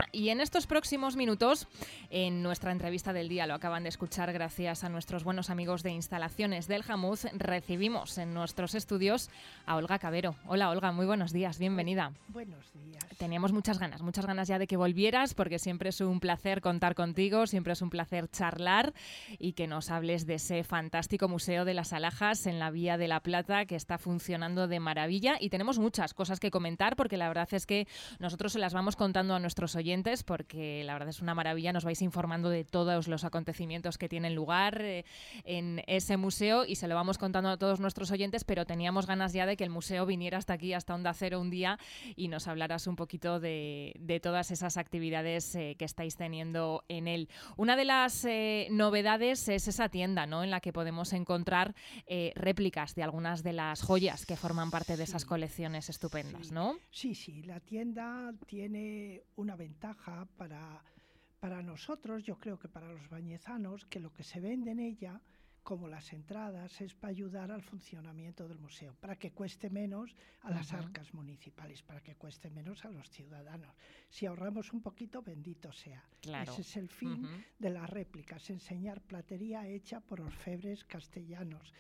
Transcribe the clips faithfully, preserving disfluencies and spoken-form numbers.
Bañeza. Y en estos próximos minutos, en nuestra entrevista del día, lo acaban de escuchar gracias a nuestros buenos amigos de Instalaciones del Jamuz, recibimos en nuestros estudios a Olga Cabero. Hola Olga, muy buenos días, bienvenida. Buenos días. Teníamos muchas ganas, muchas ganas ya de que volvieras, porque siempre es un placer contar contigo, siempre es un placer charlar y que nos hables de ese fantástico Museo de las Alhajas en la Vía de la Plata, que está funcionando de maravilla. Y tenemos muchas cosas que comentar, porque la verdad es que nosotros se las vamos contando a nuestros oyentes, porque la verdad es una maravilla, nos vais informando de todos los acontecimientos que tienen lugar eh, en ese museo, y se lo vamos contando a todos nuestros oyentes, pero teníamos ganas ya de que el museo viniera hasta aquí, hasta Onda Cero un día, y nos hablaras un poquito de, de todas esas actividades eh, que estáis teniendo en él. Una de las eh, novedades es esa tienda, ¿no?, en la que podemos encontrar eh, réplicas de algunas de las joyas que forman parte de esas Sí. colecciones estupendas, Sí. ¿no? Sí, sí, la tienda tiene una ventaja para, para nosotros, yo creo que para los bañezanos, que lo que se vende en ella, como las entradas, es para ayudar al funcionamiento del museo, para que cueste menos a las Ujú. arcas municipales, para que cueste menos a los ciudadanos. Si ahorramos un poquito, bendito sea. Claro. Ese es el fin Ujú. de las réplicas, enseñar platería hecha por orfebres castellanos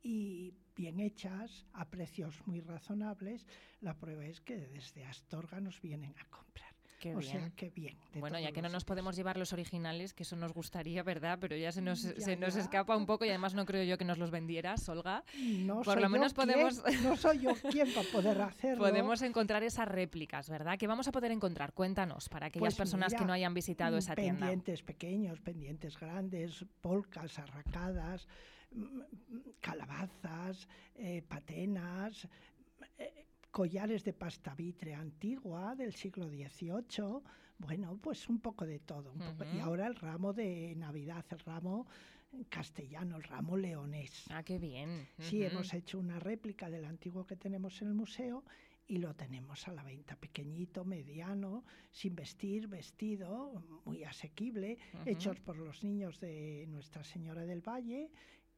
y bien hechas, a precios muy razonables. La prueba es que desde Astorga nos vienen a comprar. Qué o bien. sea, que bien. de Bueno, ya todos que no los nos sitios. podemos llevar los originales, que eso nos gustaría, ¿verdad? Pero ya se nos, Ya, se nos ya. escapa un poco, y además no creo yo que nos los vendieras, Olga. No Por soy lo menos yo quien- podemos... no soy yo quien para poder hacerlo. Podemos encontrar esas réplicas, ¿verdad? ¿Qué vamos a poder encontrar? Cuéntanos, para aquellas Pues personas mira, que no hayan visitado mm, esa tienda. pendientes pequeños, pendientes grandes, polcas, arracadas, mm, calabazas, eh, patenas, eh, collares de pasta vitre antigua del siglo dieciocho, bueno, pues un poco de todo. Un poco. Ujú. Y ahora el ramo de Navidad, el ramo castellano, el ramo leonés. Ah, qué bien. Sí, Ujú. hemos hecho una réplica del antiguo que tenemos en el museo y lo tenemos a la venta, pequeñito, mediano, sin vestir, vestido, muy asequible, Ujú. hechos por los niños de Nuestra Señora del Valle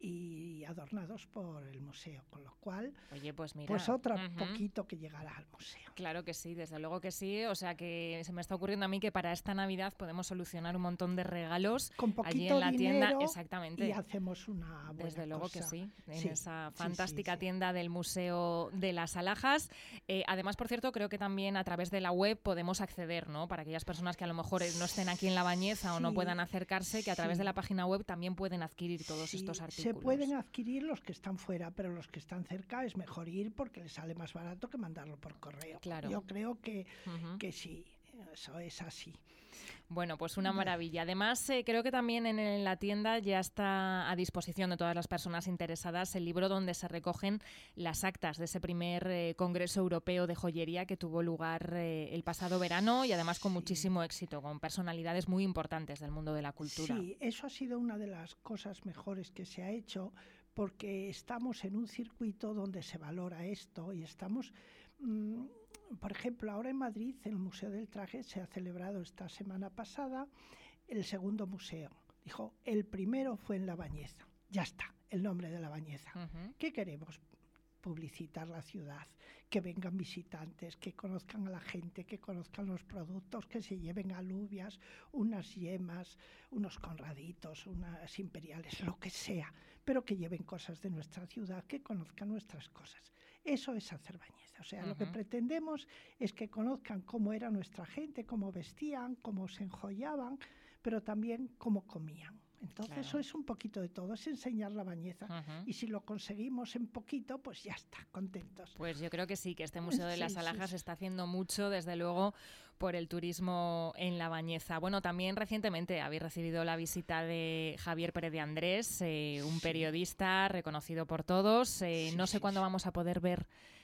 y adornados por el museo, con lo cual, Oye, pues mira. pues otro Ujú. poquito que llegará al museo. Claro que sí, desde luego que sí. O sea que se me está ocurriendo a mí que para esta Navidad podemos solucionar un montón de regalos Con allí poquito en la tienda. dinero Exactamente. y hacemos una buena Desde luego cosa. que sí, en Sí, esa sí, fantástica sí, sí. tienda del Museo de las Alhajas. Eh, además, por cierto, creo que también a través de la web podemos acceder, ¿no? Para aquellas personas que a lo mejor no estén aquí en La Bañeza o no Sí, puedan acercarse, que a través sí. de la página web también pueden adquirir todos Sí, estos artículos. se pueden adquirir los que están fuera, pero los que están cerca es mejor ir porque les sale más barato que mandarlo por correo. Claro. Yo creo que, Ujú. que sí, eso es así. Bueno, pues una maravilla. Además, eh, creo que también en, en la tienda ya está a disposición de todas las personas interesadas el libro donde se recogen las actas de ese primer eh, Congreso Europeo de Joyería que tuvo lugar eh, el pasado verano, y además con Sí. muchísimo éxito, con personalidades muy importantes del mundo de la cultura. Sí, eso ha sido una de las cosas mejores que se ha hecho porque estamos en un circuito donde se valora esto y estamos, mmm, por ejemplo, ahora en Madrid, en el Museo del Traje, se ha celebrado esta semana pasada el segundo museo. Dijo, el primero fue en La Bañeza. Ya está, el nombre de La Bañeza. Ujú. ¿Qué queremos? Publicitar la ciudad, que vengan visitantes, que conozcan a la gente, que conozcan los productos, que se lleven alubias, unas yemas, unos conraditos, unas imperiales, lo que sea, pero que lleven cosas de nuestra ciudad, que conozcan nuestras cosas. Eso es hacer Bañeza. O sea, uh-huh. Lo que pretendemos es que conozcan cómo era nuestra gente, cómo vestían, cómo se enjollaban, pero también cómo comían. Entonces claro. Eso es un poquito de todo, es enseñar La Bañeza. Uh-huh. Y si lo conseguimos en poquito, pues ya está, contentos. Pues yo creo que sí, que este Museo de las sí, Alhajas sí, sí. está haciendo mucho, desde luego, por el turismo en La Bañeza. Bueno, también recientemente habéis recibido la visita de Javier Pérez de Andrés, eh, un sí. periodista reconocido por todos. Eh, sí, no sé sí, cuándo sí. vamos a poder ver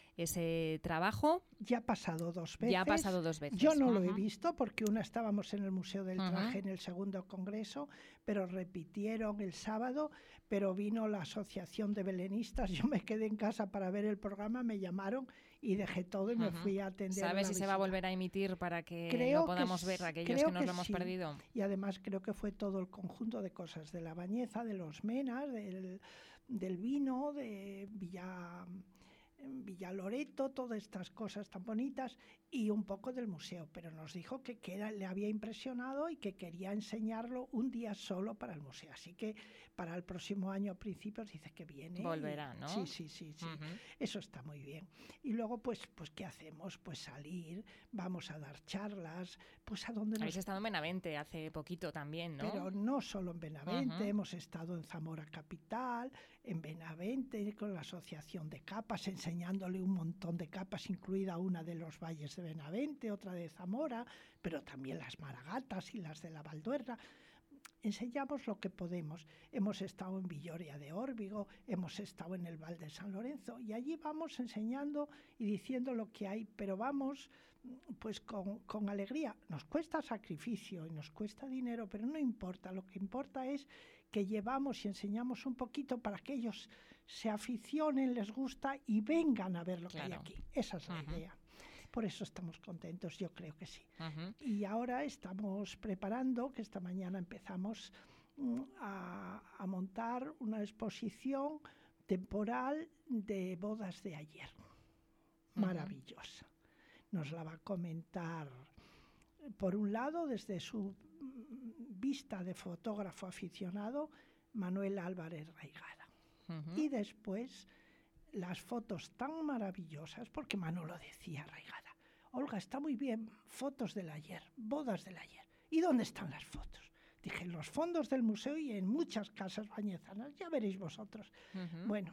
ese trabajo. Ya ha pasado dos veces. Ya ha pasado dos veces. Yo no uh-huh. lo he visto porque una estábamos en el Museo del Traje uh-huh. en el segundo congreso, pero repitieron el sábado, pero vino la Asociación de Belenistas, yo me quedé en casa para ver el programa, me llamaron y dejé todo y uh-huh. me fui a atender ¿Sabes a la si visita. se va a volver a emitir para que creo lo podamos que, ver, aquellos que nos que lo hemos sí. perdido? Y además creo que fue todo el conjunto de cosas de La Bañeza, de los Menas, del, del vino, de Villa... Villaloreto, todas estas cosas tan bonitas y un poco del museo, pero nos dijo que, que era, le había impresionado y que quería enseñarlo un día solo para el museo, así que para el próximo año a principios dice que viene. Volverá, y, ¿no? Sí, sí, sí, sí. Uh-huh. Eso está muy bien. Y luego, pues, pues, ¿qué hacemos? Pues salir, vamos a dar charlas, pues a donde nos... Habéis estado en Benavente hace poquito también, ¿no? Pero no solo en Benavente, uh-huh. hemos estado en Zamora Capital, en Benavente, con la Asociación de Capas, enseñándole un montón de capas, incluida una de los valles de Benavente, otra de Zamora, pero también las maragatas y las de la Valduerna. Enseñamos lo que podemos. Hemos estado en Villoria de Órbigo, hemos estado en el Val de San Lorenzo, y allí vamos enseñando y diciendo lo que hay, pero vamos pues con, con alegría. Nos cuesta sacrificio y nos cuesta dinero, pero no importa. Lo que importa es que llevamos y enseñamos un poquito para que ellos se aficionen, les gusta y vengan a ver lo claro. que hay aquí. Esa es la uh-huh. idea. Por eso estamos contentos, yo creo que sí. Uh-huh. Y ahora estamos preparando, que esta mañana empezamos mm, a, a montar una exposición temporal de bodas de ayer. Uh-huh. Maravillosa. Nos la va a comentar, por un lado, desde su vista de fotógrafo aficionado, Manuel Álvarez Raigada. Uh-huh. Y después las fotos tan maravillosas, porque Manu lo decía, Raigada, Olga, está muy bien, fotos del ayer, bodas del ayer. ¿Y dónde están las fotos? Dije, en los fondos del museo y en muchas casas bañezanas, ya veréis vosotros. Uh-huh. Bueno,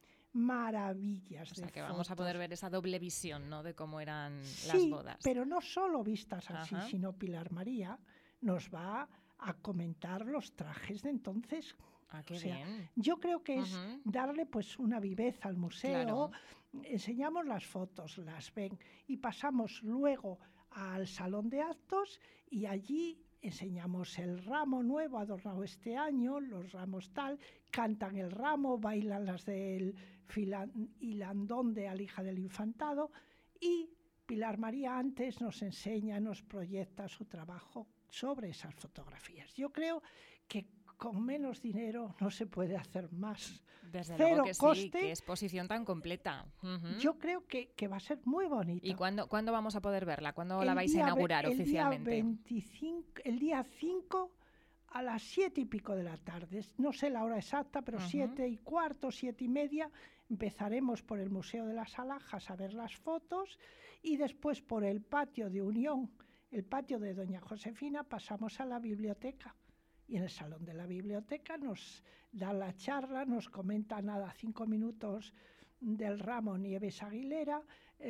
maravillas o sea, de que fotos. Vamos a poder ver esa doble visión, ¿no?, de cómo eran sí, las bodas. Pero no solo vistas así, Ajá. sino Pilar María nos va a comentar los trajes de entonces. Ah, qué o sea, bien. Yo creo que es uh-huh. darle pues una viveza al museo. Claro. Enseñamos las fotos, las ven y pasamos luego al salón de actos y allí enseñamos el ramo nuevo adornado este año, los ramos tal, cantan el ramo, bailan las del hilandón de Alija del Infantado y Pilar María antes nos enseña, nos proyecta su trabajo sobre esas fotografías. Yo creo que con menos dinero no se puede hacer más. Desde Cero luego que coste. Sí, qué exposición tan completa. Uh-huh. Yo creo que, que va a ser muy bonita. ¿Y cuándo, cuándo vamos a poder verla? ¿Cuándo el la vais a inaugurar el oficialmente? Día veinticinco, el día cinco a las siete y pico de la tarde. No sé la hora exacta, pero uh-huh. siete y cuarto, siete y media, empezaremos por el Museo de las Alhajas a ver las fotos y después por el patio de Unión, el patio de Doña Josefina, pasamos a la biblioteca. Y en el salón de la biblioteca nos da la charla, nos comenta nada, cinco minutos del ramo Nieves Aguilera,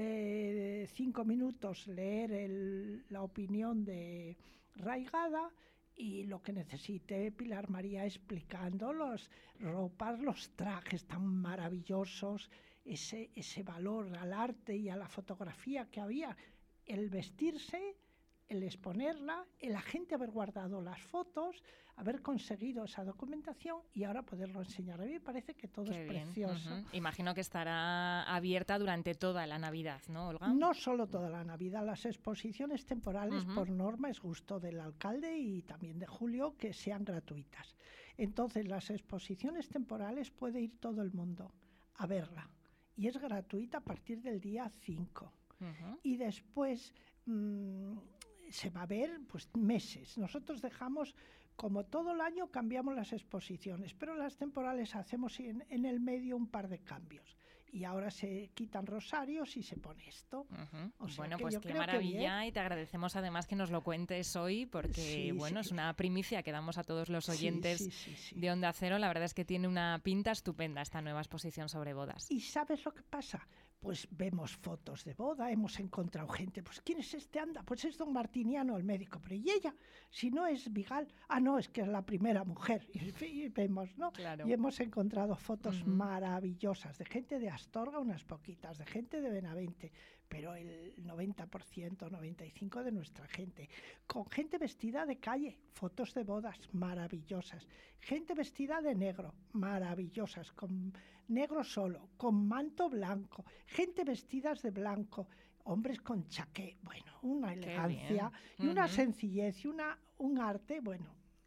eh, cinco minutos leer el, la opinión de Raigada y lo que necesite Pilar María explicando los ropas, los trajes tan maravillosos, ese, ese valor al arte y a la fotografía que había, el vestirse, el exponerla, el agente haber guardado las fotos, haber conseguido esa documentación y ahora poderlo enseñar. A mí me parece que todo Qué es bien. precioso. Uh-huh. Imagino que estará abierta durante toda la Navidad, ¿no, Olga? No solo toda la Navidad, las exposiciones temporales uh-huh. por norma es gusto del alcalde y también de Julio que sean gratuitas. Entonces las exposiciones temporales puede ir todo el mundo a verla y es gratuita a partir del día cinco. Uh-huh. Y después mmm, se va a ver pues meses. Nosotros dejamos, como todo el año, cambiamos las exposiciones, pero las temporales hacemos en, en el medio un par de cambios. Y ahora se quitan rosarios y se pone esto. Uh-huh. O sea bueno, que pues yo qué creo maravilla que y te agradecemos además que nos lo cuentes hoy porque, sí, bueno, sí. es una primicia que damos a todos los oyentes sí, sí, sí, sí. de Onda Cero. La verdad es que tiene una pinta estupenda esta nueva exposición sobre bodas. ¿Y sabes lo que pasa? Pues vemos fotos de boda, hemos encontrado gente, pues ¿quién es este? Anda, pues es don Martiniano, el médico, pero ¿y ella? Si no es Vigal, ah, no, es que es la primera mujer, y, y vemos, ¿no? Claro. Y hemos encontrado fotos uh-huh. maravillosas, de gente de Astorga, unas poquitas, de gente de Benavente, pero el noventa por ciento, noventa y cinco por ciento de nuestra gente, con gente vestida de calle, fotos de bodas maravillosas, gente vestida de negro, maravillosas, con negro solo, con manto blanco, gente vestidas de blanco, hombres con chaqué, bueno, una elegancia y una uh-huh. sencillez y una, un arte, bueno,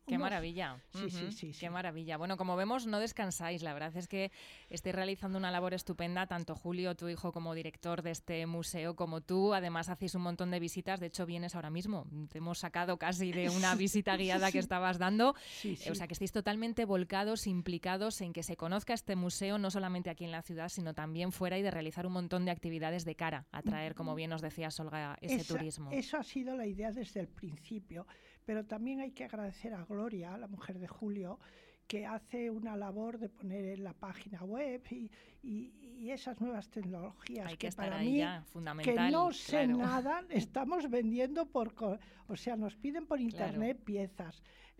Qué unos... maravilla. Sí, uh-huh. sí, sí, Qué sí. maravilla. Bueno, como vemos, no descansáis. La verdad es que estáis realizando una labor estupenda, tanto Julio, tu hijo, como director de este museo, como tú. Además, hacéis un montón de visitas. De hecho, vienes ahora mismo. Te hemos sacado casi de una visita guiada que estabas dando. Sí, sí. O sea, que estáis totalmente volcados, implicados en que se conozca este museo, no solamente aquí en la ciudad, sino también fuera, y de realizar un montón de actividades de cara a traer, como bien nos decías, Olga, ese Esa, turismo. Eso ha sido la idea desde el principio, pero también hay que agradecer a Gloria, la mujer de Julio, que hace una labor de poner en la página web y, y, y esas nuevas tecnologías hay que, que estar para ahí mí, ya, fundamental, que no sé claro. nada, estamos vendiendo por... O sea, nos piden por internet claro. piezas,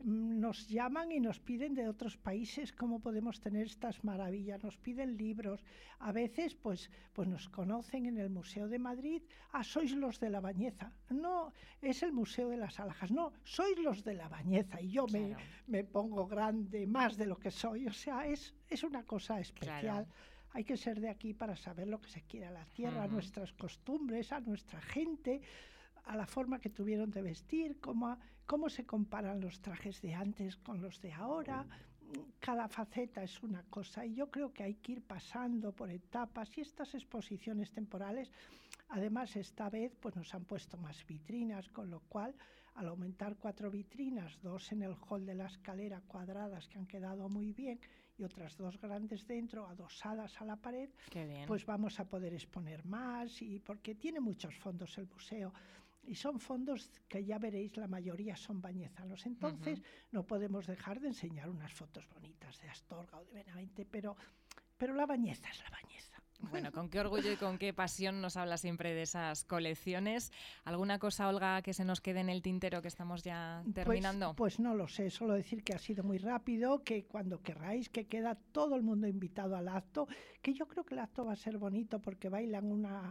nos llaman y nos piden de otros países cómo podemos tener estas maravillas, nos piden libros, a veces pues, pues nos conocen en el Museo de Madrid, ah, sois los de La Bañeza, no, es el Museo de las Alhajas, no, sois los de La Bañeza, y yo claro. me, me pongo grande, más de lo que soy, o sea, es, es una cosa especial. Claro. Hay que ser de aquí para saber lo que se quiere a la tierra, uh-huh. a nuestras costumbres, a nuestra gente, a la forma que tuvieron de vestir, cómo, a, cómo se comparan los trajes de antes con los de ahora. Cada faceta es una cosa y yo creo que hay que ir pasando por etapas, y estas exposiciones temporales, además esta vez pues nos han puesto más vitrinas, con lo cual al aumentar cuatro vitrinas, dos en el hall de la escalera cuadradas que han quedado muy bien y otras dos grandes dentro, adosadas a la pared, pues vamos a poder exponer más, y porque tiene muchos fondos el museo. Y son fondos que ya veréis, la mayoría son bañezanos. Entonces, uh-huh. no podemos dejar de enseñar unas fotos bonitas de Astorga o de Benavente, pero, pero la Bañeza es la Bañeza. Bueno, con qué orgullo y con qué pasión nos habla siempre de esas colecciones. ¿Alguna cosa, Olga, que se nos quede en el tintero, que estamos ya terminando? Pues, pues no lo sé, solo decir que ha sido muy rápido, que cuando querráis, que queda todo el mundo invitado al acto, que yo creo que el acto va a ser bonito porque bailan una...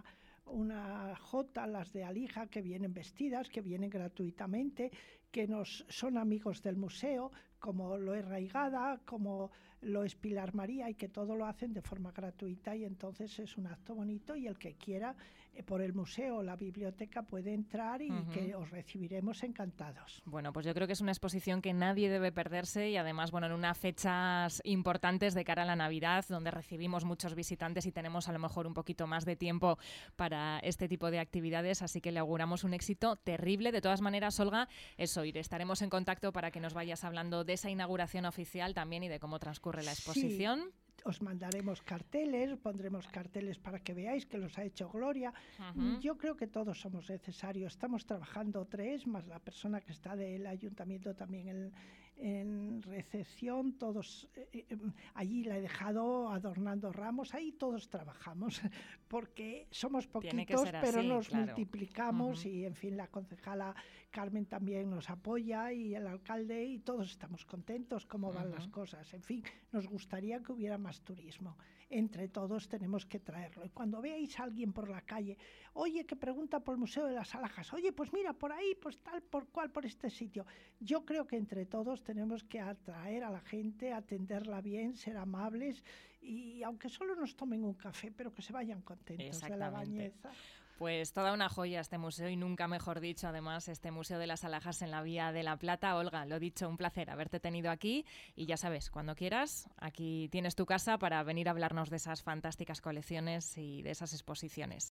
una jota, las de Alija, que vienen vestidas, que vienen gratuitamente, que nos son amigos del museo, como lo es Raigada, como lo es Pilar María, y que todo lo hacen de forma gratuita, y entonces es un acto bonito, y el que quiera eh, por el museo o la biblioteca puede entrar y uh-huh. que os recibiremos encantados. Bueno, pues yo creo que es una exposición que nadie debe perderse, y además, bueno, en unas fechas importantes de cara a la Navidad, donde recibimos muchos visitantes y tenemos a lo mejor un poquito más de tiempo para este tipo de actividades, así que le auguramos un éxito terrible. De todas maneras, Olga, eso, estaremos en contacto para que nos vayas hablando de esa inauguración oficial también y de cómo transcurre la exposición. Sí. Os mandaremos carteles, pondremos carteles para que veáis que los ha hecho Gloria. Uh-huh. Yo creo que todos somos necesarios. Estamos trabajando tres, más la persona que está del ayuntamiento también en, en recepción. Todos eh, eh, allí la he dejado adornando ramos. Ahí todos trabajamos porque somos poquitos, pero así, nos claro. multiplicamos uh-huh. y, en fin, la concejala Carmen también nos apoya, y el alcalde, y todos estamos contentos cómo van uh-huh. las cosas. En fin, nos gustaría que hubiera más turismo. Entre todos tenemos que traerlo. Y cuando veáis a alguien por la calle, oye, que pregunta por el Museo de las Alhajas, oye, pues mira, por ahí, pues tal, por cual, por este sitio. Yo creo que entre todos tenemos que atraer a la gente, atenderla bien, ser amables, y aunque solo nos tomen un café, pero que se vayan contentos de la Bañeza. Pues toda una joya este museo, y nunca mejor dicho, además, este Museo de las Alhajas en la Vía de la Plata. Olga, lo dicho, un placer haberte tenido aquí, y ya sabes, cuando quieras, aquí tienes tu casa para venir a hablarnos de esas fantásticas colecciones y de esas exposiciones.